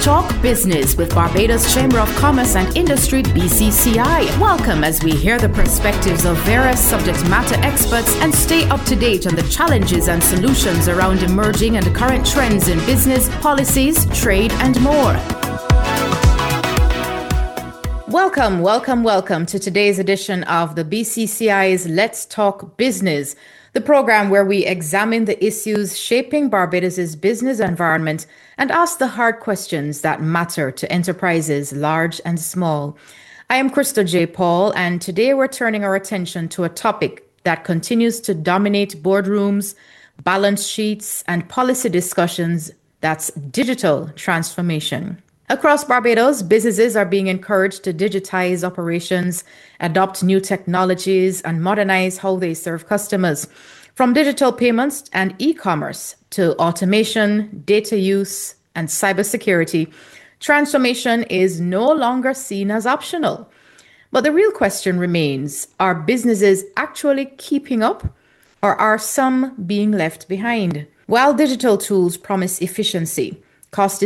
Let's Talk Business with Barbados Chamber of Commerce and Industry, BCCI. Welcome as we hear the perspectives of various subject matter experts and stay up to date on the challenges and solutions around emerging and current trends in business, policies, trade, and more. Welcome to today's edition of the BCCI's Let's Talk Business, the program where we examine the issues shaping Barbados's business environment and ask the hard questions that matter to enterprises large and small. I am Krista J. Paul, and today we're turning our attention to a topic that continues to dominate boardrooms, balance sheets, and policy discussions. That's digital transformation. Across Barbados, businesses are being encouraged to digitize operations, adopt new technologies, and modernize how they serve customers. From digital payments and e-commerce to automation, data use, and cybersecurity, transformation is no longer seen as optional. But the real question remains, are businesses actually keeping up, or are some being left behind? While digital tools promise efficiency, cost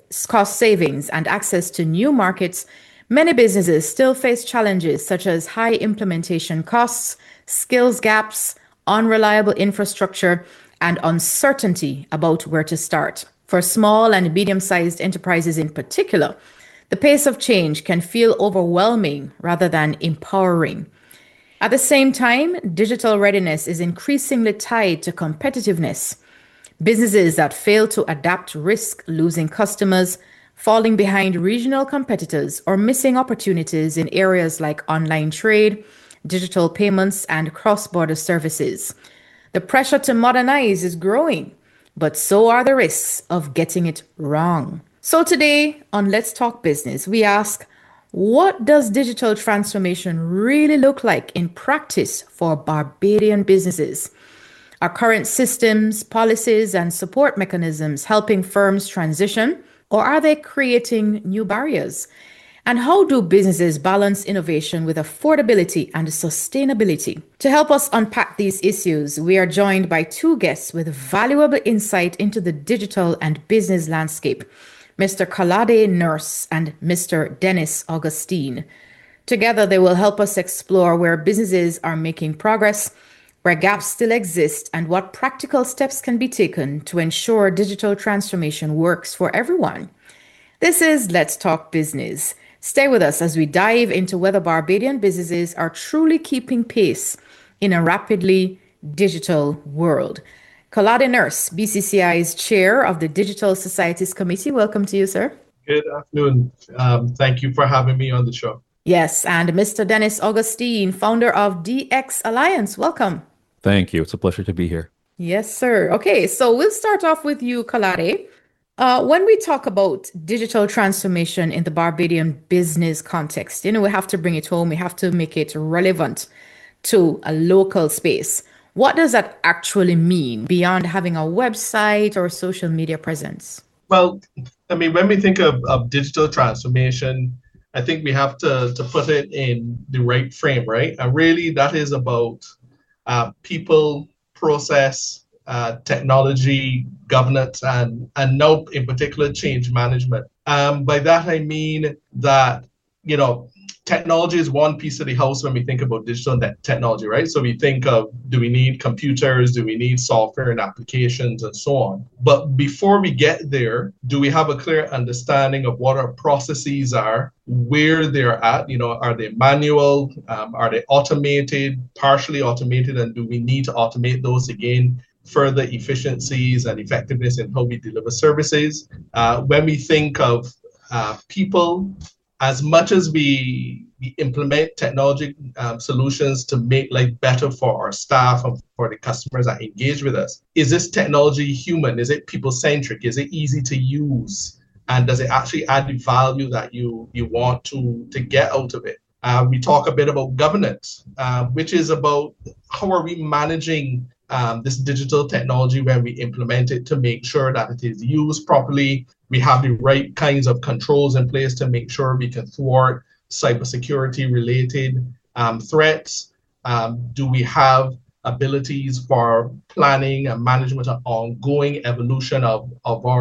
savings, and access to new markets, many businesses still face challenges such as high implementation costs, skills gaps, unreliable infrastructure, and uncertainty about where to start. For small and medium-sized enterprises in particular, the pace of change can feel overwhelming rather than empowering. At the same time, digital readiness is increasingly tied to competitiveness. Businesses that fail to adapt risk losing customers, falling behind regional competitors, or missing opportunities in areas like online trade, digital payments, and cross-border services. The pressure to modernize is growing, but so are the risks of getting it wrong. So today on Let's Talk Business, we ask, what does digital transformation really look like in practice for Barbadian businesses? Are current systems, policies, and support mechanisms helping firms transition, or are they creating new barriers? And how do businesses balance innovation with affordability and sustainability? To help us unpack these issues, we are joined by two guests with valuable insight into the digital and business landscape, Mr. Kolade Nurse and Mr. Dennis Augustine. Together, they will help us explore where businesses are making progress, where gaps still exist, and what practical steps can be taken to ensure digital transformation works for everyone. This is Let's Talk Business. Stay with us as we dive into whether Barbadian businesses are truly keeping pace in a rapidly digital world. Kolade Nurse, BCCI's chair of the Digital Societies Committee. Welcome to you, sir. Good afternoon. Thank you for having me on the show. Yes, and Mr. Dennis Augustine, founder of DX Alliance. Welcome. Thank you. It's a pleasure to be here. Yes, sir. Okay, so we'll start off with you, Kolade. When we talk about digital transformation in the Barbadian business context, we have to bring it home. We have to make it relevant to a local space. What does that actually mean beyond having a website or social media presence? Well, when we think of digital transformation, I think we have to put it in the right frame, right? And really that is about people, process, technology, governance, and now in particular change management. By that I mean that, technology is one piece of the house when we think about digital technology, right? So we think of, do we need computers? Do we need software and applications and so on? But before we get there, do we have a clear understanding of what our processes are, where they're at? Are they manual? Are they automated, partially automated? And do we need to automate those again? Further efficiencies and effectiveness in how we deliver services. When we think of people, as much as we implement technology solutions to make life better for our staff and for the customers that engage with us, is this technology human? Is it people-centric? Is it easy to use? And does it actually add the value that you want to get out of it? We talk a bit about governance, which is about how are we managing this digital technology when we implement it to make sure that it is used properly. We have the right kinds of controls in place to make sure we can thwart cybersecurity related threats. Do we have abilities for planning and management and ongoing evolution of our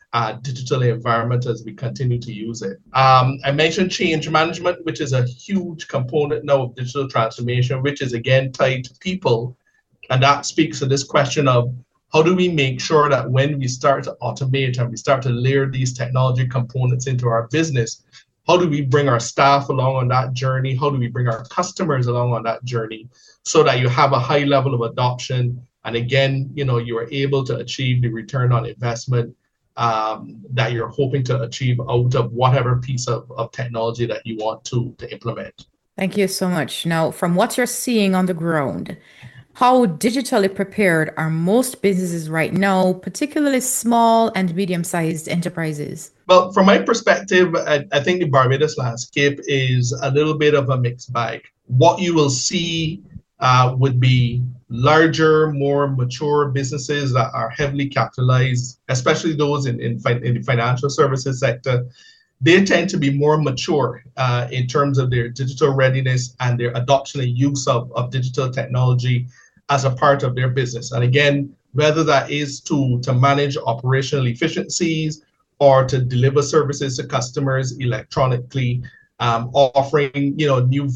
digital environment as we continue to use it. I mentioned change management, which is a huge component now of digital transformation, which is again tied to people. And that speaks to this question of how do we make sure that when we start to automate and we start to layer these technology components into our business, how do we bring our staff along on that journey? How do we bring our customers along on that journey so that you have a high level of adoption? And again, you are able to achieve the return on investment that you're hoping to achieve out of whatever piece of technology that you want to implement. Thank you so much. Now, from what you're seeing on the ground, how digitally prepared are most businesses right now, particularly small and medium-sized enterprises? Well, from my perspective, I think the Barbados landscape is a little bit of a mixed bag. What you will see would be larger, more mature businesses that are heavily capitalized, especially those in the financial services sector. They tend to be more mature in terms of their digital readiness and their adoption and use of digital technology as a part of their business. And again, whether that is to manage operational efficiencies or to deliver services to customers electronically, offering new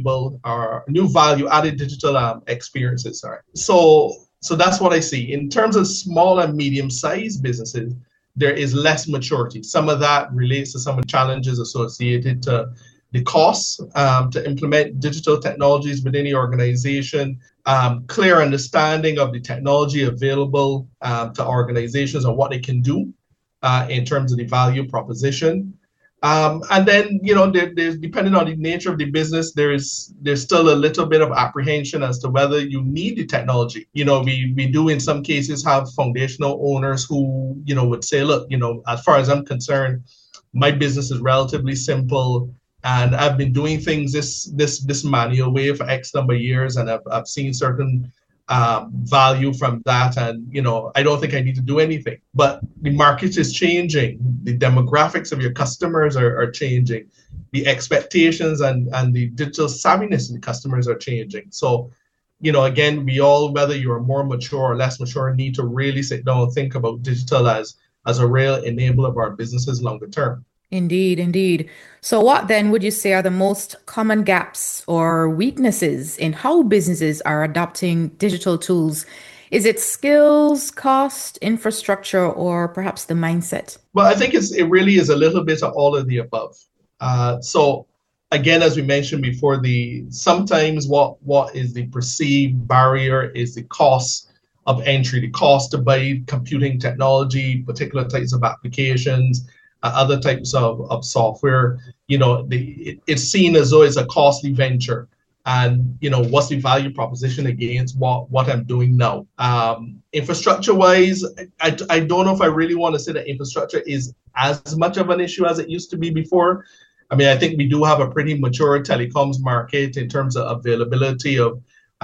value added digital experiences. So that's what I see. In terms of small and medium sized businesses, there is less maturity. Some of that relates to some of the challenges associated to the costs to implement digital technologies within the organization, clear understanding of the technology available to organizations and what they can do in terms of the value proposition. And then, there's depending on the nature of the business, there's still a little bit of apprehension as to whether you need the technology. We do in some cases have foundational owners who, would say, look, as far as I'm concerned, my business is relatively simple. And I've been doing things this manual way for X number of years, and I've seen certain value from that. And, I don't think I need to do anything. But the market is changing. The demographics of your customers are changing. The expectations and the digital savviness of the customers are changing. So, again, we all, whether you're more mature or less mature, need to really sit down and think about digital as a real enabler of our businesses longer term. Indeed, indeed. So what then would you say are the most common gaps or weaknesses in how businesses are adopting digital tools? Is it skills, cost, infrastructure, or perhaps the mindset? Well, I think it really is a little bit of all of the above. So again, as we mentioned before, sometimes what is the perceived barrier is the cost of entry, the cost to buy computing technology, particular types of applications, other types of software. It's seen as though it's a costly venture. And, what's the value proposition against what I'm doing now? Infrastructure wise, I don't know if I really want to say that infrastructure is as much of an issue as it used to be before. I mean, I think we do have a pretty mature telecoms market in terms of availability of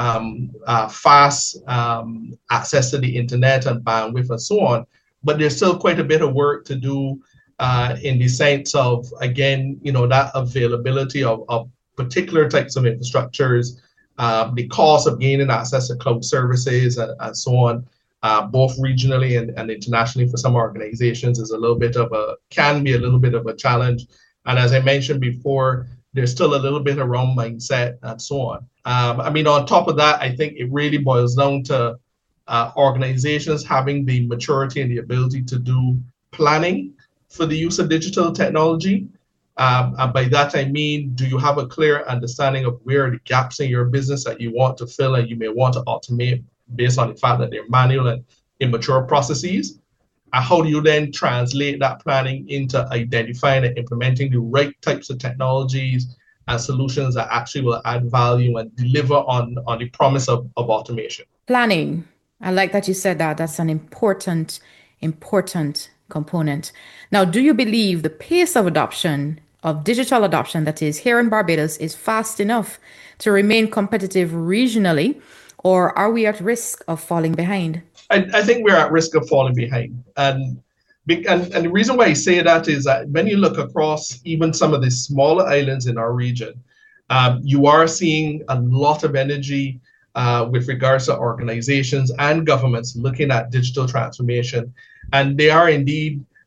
fast access to the internet and bandwidth and so on. But there's still quite a bit of work to do in the sense of, again, that availability of particular types of infrastructures, the cost of gaining access to cloud services and so on, both regionally and internationally for some organizations can be a little bit of a challenge. And as I mentioned before, there's still a little bit around mindset and so on. On top of that, I think it really boils down to organizations having the maturity and the ability to do planning for the use of digital technology. And by that, I mean, do you have a clear understanding of where are the gaps in your business that you want to fill and you may want to automate based on the fact that they're manual and immature processes? And how do you then translate that planning into identifying and implementing the right types of technologies and solutions that actually will add value and deliver on the promise of automation? Planning. I like that you said that. That's an important component. Now, do you believe the pace of digital adoption that is here in Barbados is fast enough to remain competitive regionally, or are we at risk of falling behind? I think we're at risk of falling behind. And the reason why I say that is that when you look across even some of the smaller islands in our region, you are seeing a lot of energy with regards to organizations and governments looking at digital transformation. And they are indeed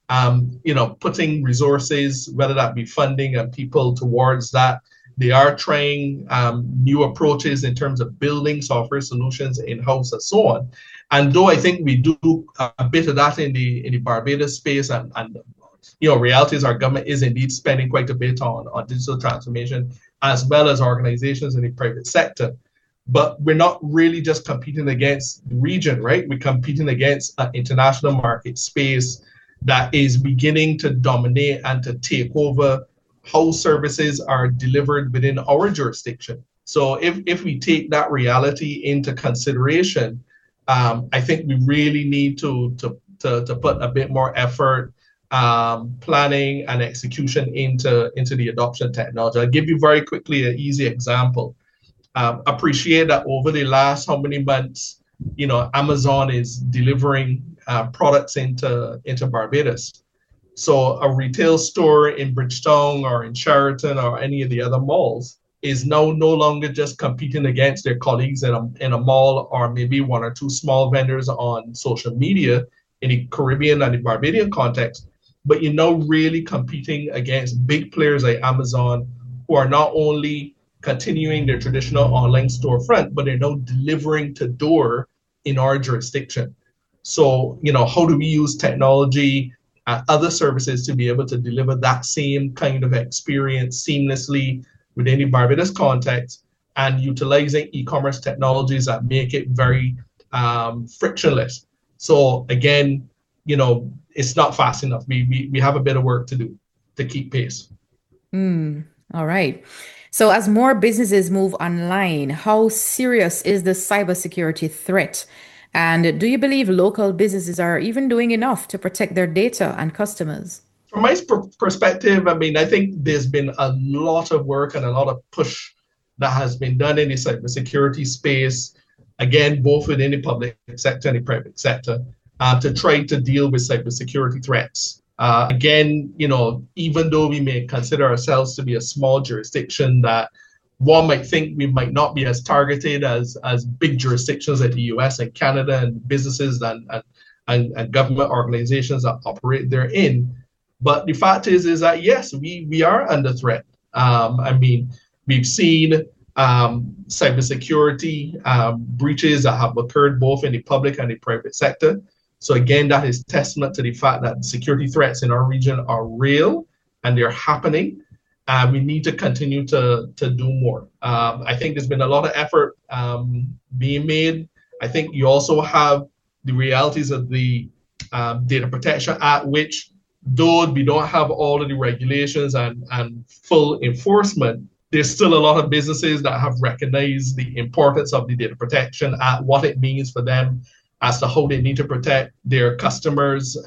putting resources, whether that be funding and people towards that. They are trying new approaches in terms of building software solutions in-house and so on. And though I think we do a bit of that in the Barbados space, and reality is our government is indeed spending quite a bit on digital transformation, as well as organizations in the private sector. But we're not really just competing against the region, right? We're competing against an international market space that is beginning to dominate and to take over how services are delivered within our jurisdiction. So if we take that reality into consideration, I think we really need to put a bit more effort, planning and execution into the adoption technology. I'll give you very quickly an easy example. Appreciate that over the last how many months, Amazon is delivering products into Barbados. So a retail store in Bridgetown or in Sheraton or any of the other malls is now no longer just competing against their colleagues in a mall or maybe one or two small vendors on social media in the Caribbean and the Barbadian context, but you're now really competing against big players like Amazon, who are not only continuing their traditional online storefront, but they're now delivering to door in our jurisdiction. So, how do we use technology and other services to be able to deliver that same kind of experience seamlessly within the Barbados context, and utilizing e-commerce technologies that make it very frictionless? So again, it's not fast enough. We have a bit of work to do to keep pace. All right. So as more businesses move online, how serious is the cybersecurity threat? And do you believe local businesses are even doing enough to protect their data and customers? From my perspective, I think there's been a lot of work and a lot of push that has been done in the cybersecurity space, again, both within the public sector and the private sector, to try to deal with cybersecurity threats. Again, even though we may consider ourselves to be a small jurisdiction, that one might think we might not be as targeted as big jurisdictions like the US and Canada and businesses and government organizations that operate therein. But the fact is that, yes, we are under threat. We've seen cybersecurity breaches that have occurred both in the public and the private sector. So again, that is testament to the fact that security threats in our region are real and they're happening. We need to continue to do more. I think there's been a lot of effort being made. I think you also have the realities of the Data Protection Act, which, though we don't have all of the regulations and full enforcement, there's still a lot of businesses that have recognized the importance of the Data Protection Act, what it means for them as to how they need to protect their customers'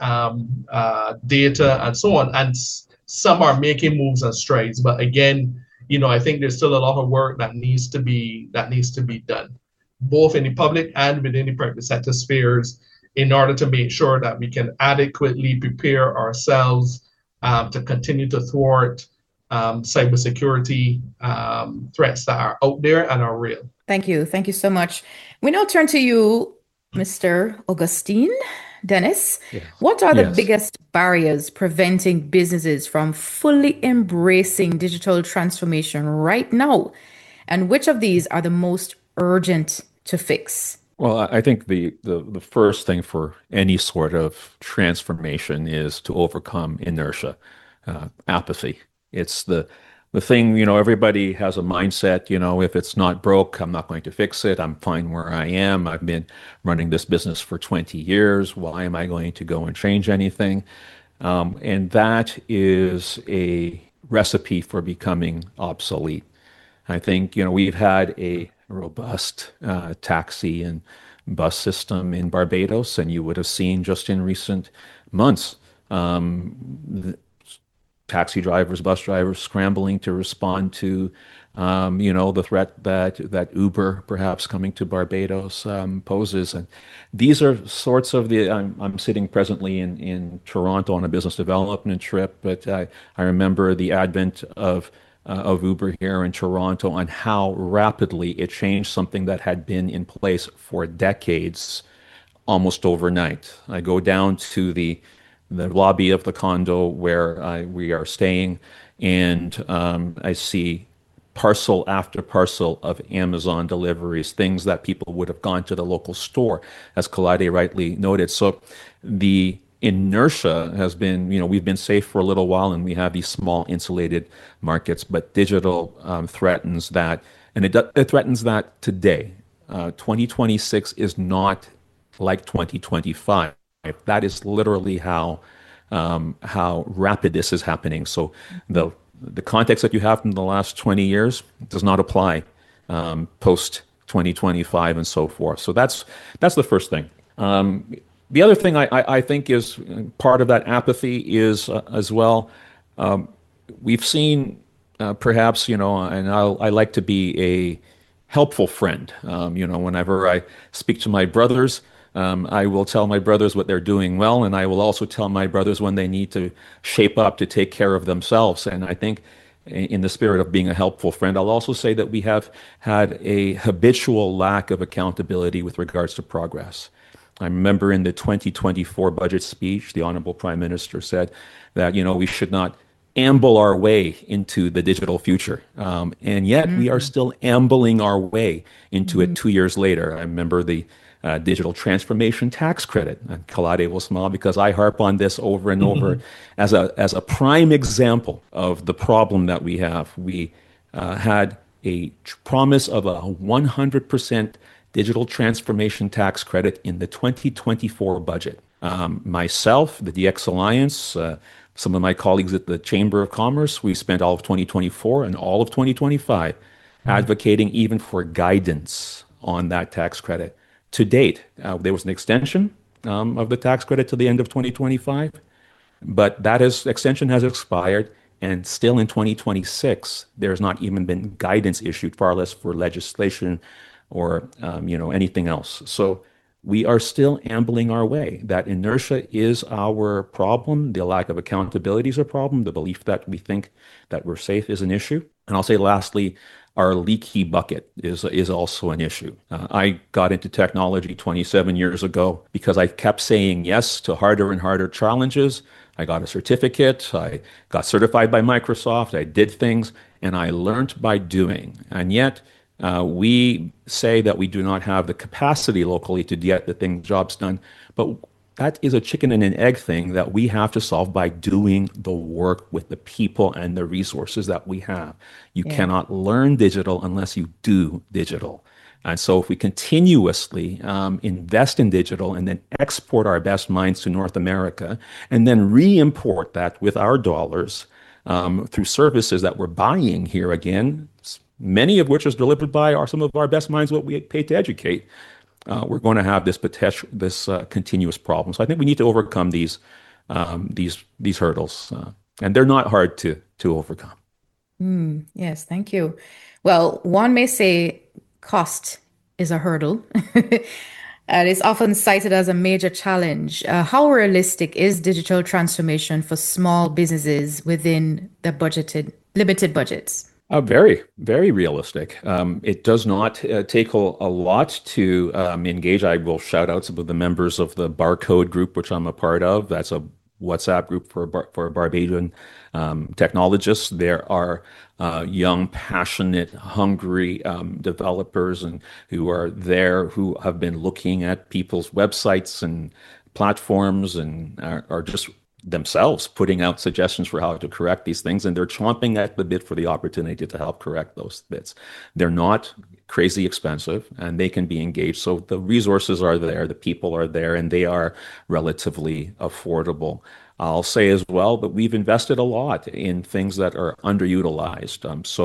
data and so on. And some are making moves and strides, but again, I think there's still a lot of work that needs to be done, both in the public and within the private sector spheres, in order to make sure that we can adequately prepare ourselves to continue to thwart cybersecurity threats that are out there and are real. Thank you. Thank you so much. We now turn to you, Mr. Augustine Dennis. Yeah. What are the biggest barriers preventing businesses from fully embracing digital transformation right now? And which of these are the most urgent to fix? Well, I think the first thing for any sort of transformation is to overcome inertia, apathy. It's the thing, everybody has a mindset, if it's not broke, I'm not going to fix it. I'm fine where I am. I've been running this business for 20 years. Why am I going to go and change anything? And that is a recipe for becoming obsolete. I think, we've had a robust taxi and bus system in Barbados, and you would have seen just in recent months, taxi drivers, bus drivers scrambling to respond to, the threat that Uber perhaps coming to Barbados poses. And these are sorts of I'm sitting presently in Toronto on a business development trip, but I remember the advent of Uber here in Toronto and how rapidly it changed something that had been in place for decades almost overnight. I go down to the the lobby of the condo where we are staying, and I see parcel after parcel of Amazon deliveries, things that people would have gone to the local store, as Kalade rightly noted. So the inertia has been, we've been safe for a little while and we have these small insulated markets, but digital threatens that. And it threatens that today. 2026 is not like 2025. That is literally how rapid this is happening. So the context that you have from the last 20 years does not apply post 2025 and so forth. So that's the first thing. The other thing I think is part of that apathy is as well. We've seen perhaps, and I like to be a helpful friend. Whenever I speak to my brothers, I will tell my brothers what they're doing well, and I will also tell my brothers when they need to shape up to take care of themselves. And I think in the spirit of being a helpful friend, I'll also say that we have had a habitual lack of accountability with regards to progress. I remember in the 2024 budget speech, the Honorable Prime Minister said that, we should not amble our way into the digital future. And yet we are still ambling our way into it 2 years later. I remember the digital transformation tax credit. And Kalade will smile because I harp on this over and over as a prime example of the problem that we have. We had a promise of a 100% digital transformation tax credit in the 2024 budget. Myself, the DX Alliance, some of my colleagues at the Chamber of Commerce, we spent all of 2024 and all of 2025 advocating even for guidance on that tax credit. To date, there was an extension of the tax credit to the end of 2025, but that extension has expired, and still in 2026, there's not even been guidance issued, far less for legislation or anything else. So we are still ambling our way. That inertia is our problem. The lack of accountability is a problem. The belief that we think that we're safe is an issue. And I'll say lastly, our leaky bucket is also an issue. I got into technology 27 years ago because I kept saying yes to harder and harder challenges. I got a certificate. I got certified by Microsoft. I did things, and I learned by doing. And yet, we say that we do not have the capacity locally to get the jobs done, but that is a chicken and an egg thing that we have to solve by doing the work with the people and the resources that we have. You cannot learn digital unless you do digital. And so if we continuously invest in digital and then export our best minds to North America and then re-import that with our dollars through services that we're buying here again, many of which is delivered by some of our best minds, what we pay to educate, we're going to have this continuous problem. So I think we need to overcome these hurdles, and they're not hard to overcome. Yes, thank you. Well, one may say cost is a hurdle. And it's often cited as a major challenge. How realistic is digital transformation for small businesses within the limited budgets? Very, very realistic. It does not take a lot to engage. I will shout out some of the members of the Barcode group, which I'm a part of. That's a WhatsApp group for Barbadian technologists. There are young, passionate, hungry developers and who are there who have been looking at people's websites and platforms and are just themselves putting out suggestions for how to correct these things, and they're chomping at the bit for the opportunity to help correct those bits. They're not crazy expensive, and they can be engaged. So the resources are there, the people are there, and they are relatively affordable. I'll say as well that we've invested a lot in things that are underutilized.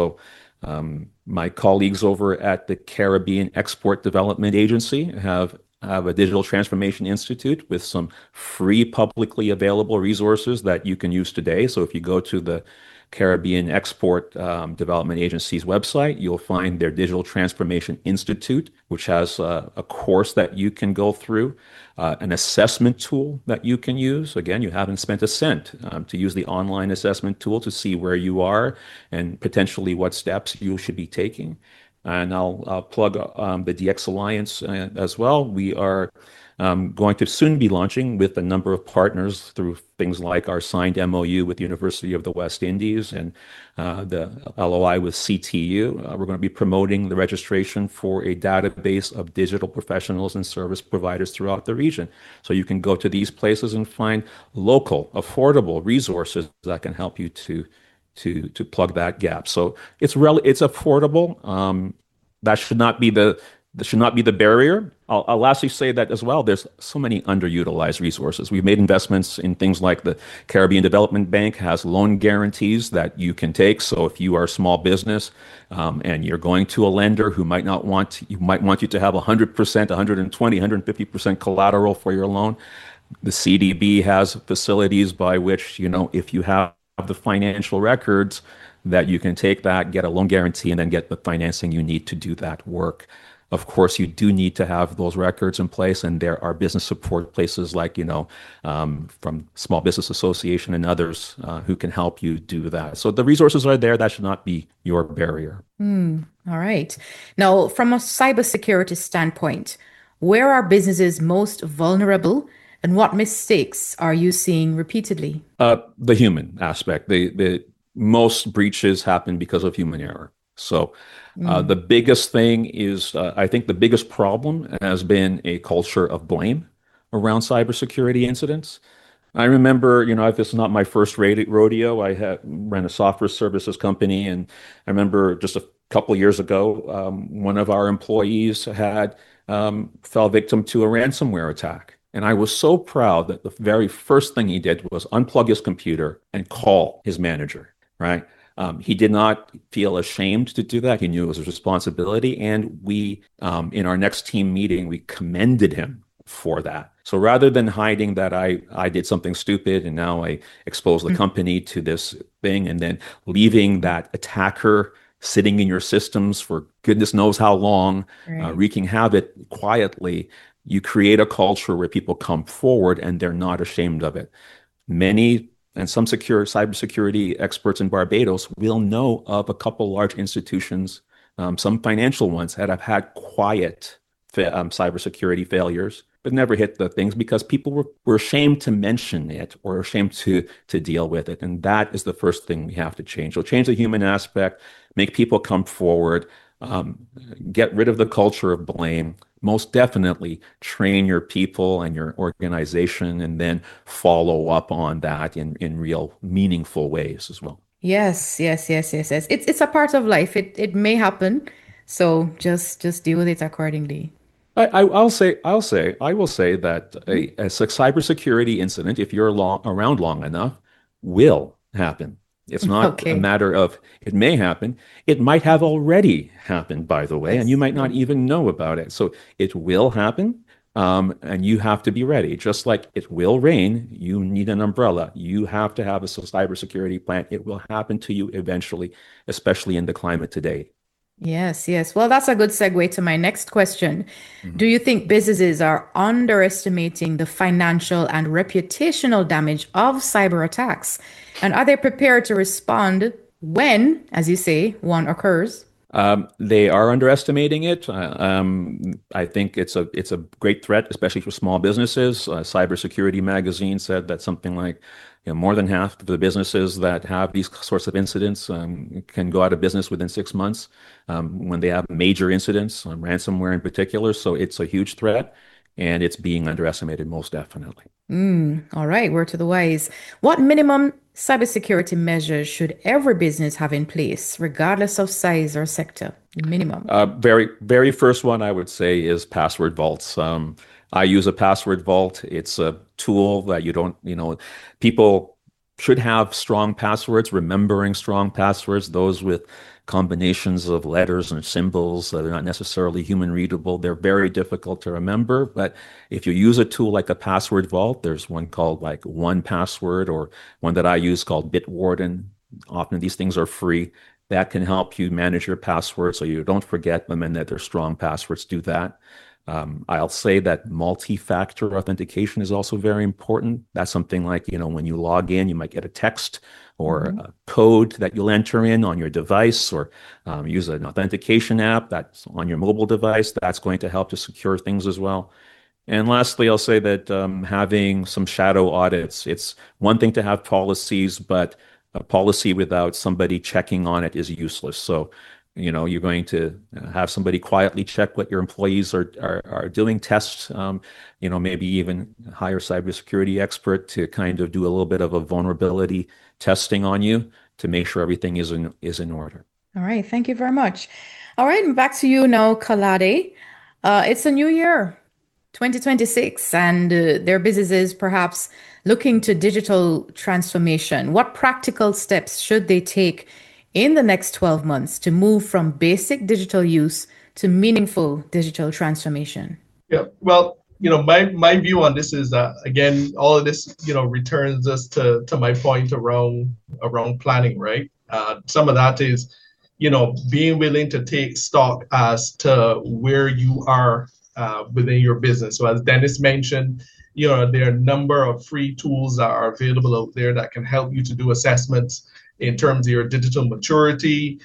My colleagues over at the Caribbean Export Development Agency have a digital transformation institute with some free publicly available resources that you can use today. So if you go to the Caribbean Export Development Agency's website, you'll find their Digital Transformation Institute, which has a course that you can go through, an assessment tool that you can use. Again, you haven't spent a cent to use the online assessment tool to see where you are and potentially what steps you should be taking. And I'll plug the DX Alliance as well. We are going to soon be launching with a number of partners through things like our signed MOU with the University of the West Indies and the LOI with CTU. We're going to be promoting the registration for a database of digital professionals and service providers throughout the region. So you can go to these places and find local, affordable resources that can help you to plug that gap. So it's affordable. That should not be the barrier. I'll lastly say that as well, there's so many underutilized resources. We've made investments in things like the Caribbean Development Bank has loan guarantees that you can take. So if you are a small business and you're going to a lender who might want you to have 100%, 120, 150% collateral for your loan, the CDB has facilities by which, if you have the financial records, that you can take that, get a loan guarantee, and then get the financing you need to do that work. Of course, you do need to have those records in place, and there are business support places like, from Small Business Association and others who can help you do that. So the resources are there. That should not be your barrier. All right. Now, from a cybersecurity standpoint, where are businesses most vulnerable, and what mistakes are you seeing repeatedly? The human aspect. The most breaches happen because of human error. So the biggest thing is, I think the biggest problem has been a culture of blame around cybersecurity incidents. I remember, this is not my first rodeo. I ran a software services company, and I remember just a couple of years ago, one of our employees had fell victim to a ransomware attack. And I was so proud that the very first thing he did was unplug his computer and call his manager, right? He did not feel ashamed to do that. He knew it was his responsibility. And we, in our next team meeting, we commended him for that. So rather than hiding that I did something stupid and now I expose the company to this thing, and then leaving that attacker sitting in your systems for goodness knows how long, wreaking havoc quietly, you create a culture where people come forward and they're not ashamed of it. Many and some cybersecurity experts in Barbados will know of a couple large institutions, some financial ones, that have had quiet cybersecurity failures, but never hit the things because people were ashamed to mention it or ashamed to deal with it. And that is the first thing we have to change. So change the human aspect, make people come forward, get rid of the culture of blame. Most definitely train your people and your organization, and then follow up on that in real meaningful ways as well. Yes. It's a part of life. It may happen. So just deal with it accordingly. I will say that a cybersecurity incident, if you're around long enough, will happen. It's not a matter of it may happen. It might have already happened, by the way, and you might not even know about it. So it will happen, and you have to be ready. Just like it will rain, you need an umbrella. You have to have a cybersecurity plan. It will happen to you eventually, especially in the climate today. Yes. Well, that's a good segue to my next question. Do you think businesses are underestimating the financial and reputational damage of cyber attacks? And are they prepared to respond when, as you say, one occurs? They are underestimating it. I think it's a great threat, especially for small businesses. Cybersecurity Magazine said that something like more than half of the businesses that have these sorts of incidents can go out of business within 6 months when they have major incidents, ransomware in particular. So it's a huge threat, and it's being underestimated most definitely. All right, word to the wise. What minimum cybersecurity measures should every business have in place, regardless of size or sector? Minimum. Very, very first one I would say is password vaults. I use a password vault. It's a tool that people should have strong passwords, remembering strong passwords, those with combinations of letters and symbols that are not necessarily human readable. They're very difficult to remember. But if you use a tool like a password vault, there's one called like 1Password, or one that I use called Bitwarden. Often these things are free. That can help you manage your passwords so you don't forget them and that they're strong passwords. Do that. I'll say that multi-factor authentication is also very important. That's something like, when you log in, you might get a text or a code that you'll enter in on your device, or use an authentication app that's on your mobile device. That's going to help to secure things as well. And lastly, I'll say that having some shadow audits, it's one thing to have policies, but a policy without somebody checking on it is useless. So, you're going to have somebody quietly check what your employees are doing, tests, maybe even hire a cybersecurity expert to kind of do a little bit of a vulnerability testing on you to make sure everything is in order. All right. Thank you very much. All right. Back to you now, Kolade. It's a new year, 2026, and their businesses perhaps looking to digital transformation. What practical steps should they take in the next 12 months to move from basic digital use to meaningful digital transformation? Yeah, well, my view on this is that, again, all of this, returns us to my point around planning, right? Some of that is, being willing to take stock as to where you are within your business. So as Dennis mentioned, there are a number of free tools that are available out there that can help you to do assessments in terms of your digital maturity,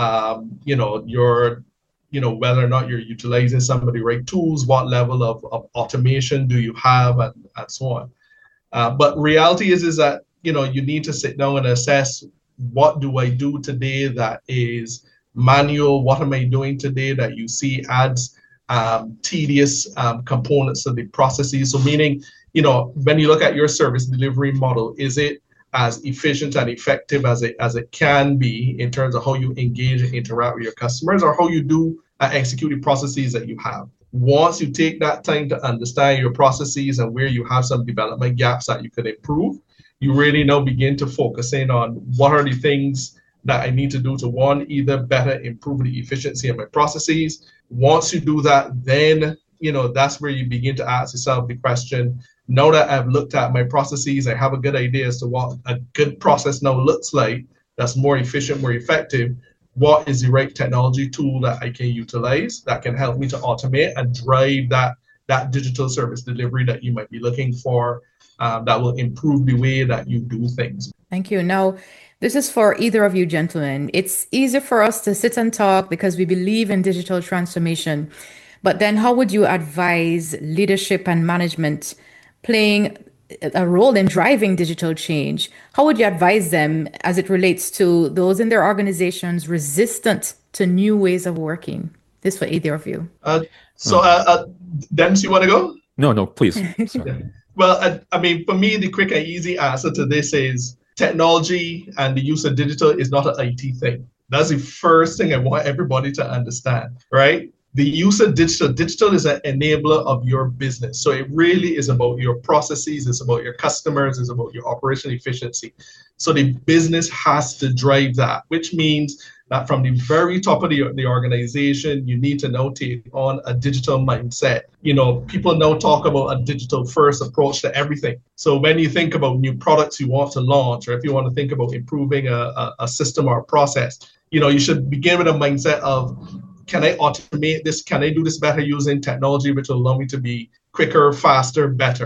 whether or not you're utilizing some of the right tools, what level of automation do you have, and so on. But reality is that, you need to sit down and assess, what do I do today that is manual? What am I doing today that you see adds tedious components of the processes? So meaning, when you look at your service delivery model, is it as efficient and effective as it can be in terms of how you engage and interact with your customers, or how you do execute the processes that you have? Once you take that time to understand your processes and where you have some development gaps that you could improve, you really now begin to focus in on, what are the things that I need to do to, one, either better improve the efficiency of my processes. Once you do that, then that's where you begin to ask yourself the question, now that I've looked at my processes, I have a good idea as to what a good process now looks like, that's more efficient, more effective. What is the right technology tool that I can utilize that can help me to automate and drive that digital service delivery that you might be looking for, that will improve the way that you do things? Thank you. Now, this is for either of you gentlemen. It's easy for us to sit and talk because we believe in digital transformation. But then how would you advise leadership and management playing a role in driving digital change? How would you advise them as it relates to those in their organizations resistant to new ways of working? This for either of you. Dennis, you want to go? No, please. Sorry. Well, for me, the quick and easy answer to this is, technology and the use of digital is not an IT thing. That's the first thing I want everybody to understand, right? The use of digital is an enabler of your business. So it really is about your processes, it's about your customers, it's about your operational efficiency. So the business has to drive that, which means that from the very top of the organization, you need to now take on a digital mindset. People now talk about a digital first approach to everything. So when you think about new products you want to launch, or if you want to think about improving a system or a process, you should begin with a mindset of, can I automate this? Can I do this better using technology, which will allow me to be quicker, faster, better,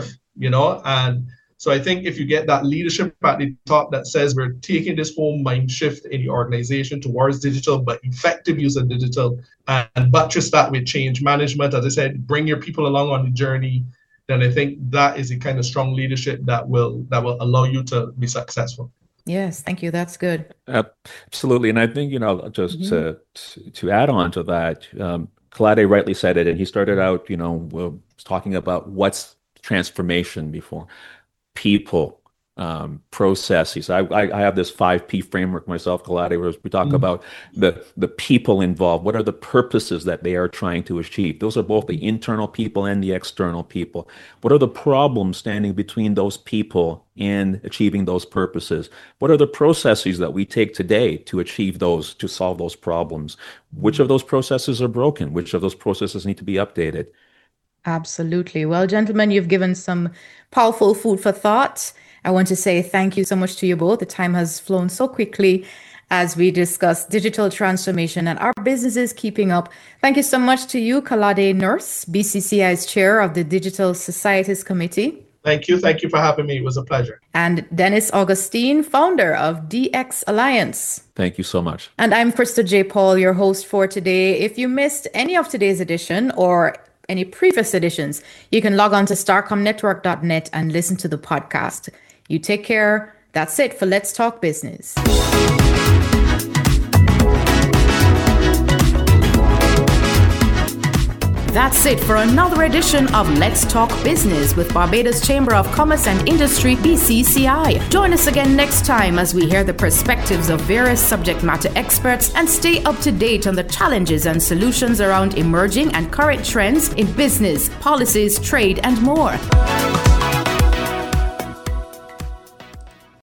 And so I think if you get that leadership at the top that says we're taking this whole mind shift in the organization towards digital, but effective use of digital, and buttress that with change management, as I said, bring your people along on the journey, then I think that is the kind of strong leadership that will allow you to be successful. Yes, thank you. That's good. Absolutely. And I think, just to add on to that, Kolade rightly said it, and he started out, talking about what's transformation before. People, processes. I have this 5P framework myself, Kolade, where we talk about the people involved. What are the purposes that they are trying to achieve? Those are both the internal people and the external people. What are the problems standing between those people and achieving those purposes? What are the processes that we take today to achieve those, to solve those problems? Which of those processes are broken? Which of those processes need to be updated? Absolutely. Well, gentlemen, you've given some powerful food for thought. I want to say thank you so much to you both. The time has flown so quickly. as we discuss digital transformation and our businesses keeping up. Thank you so much to you, Kalade Nurse, BCCI's chair of the Digital Societies Committee. Thank you. Thank you for having me. It was a pleasure. And Dennis Augustine, founder of DX Alliance. Thank you so much. And I'm Krista J. Paul, your host for today. If you missed any of today's edition or any previous editions, you can log on to starcomnetwork.net and listen to the podcast. You take care. That's it for Let's Talk Business. That's it for another edition of Let's Talk Business with Barbados Chamber of Commerce and Industry, BCCI. Join us again next time as we hear the perspectives of various subject matter experts and stay up to date on the challenges and solutions around emerging and current trends in business, policies, trade, and more.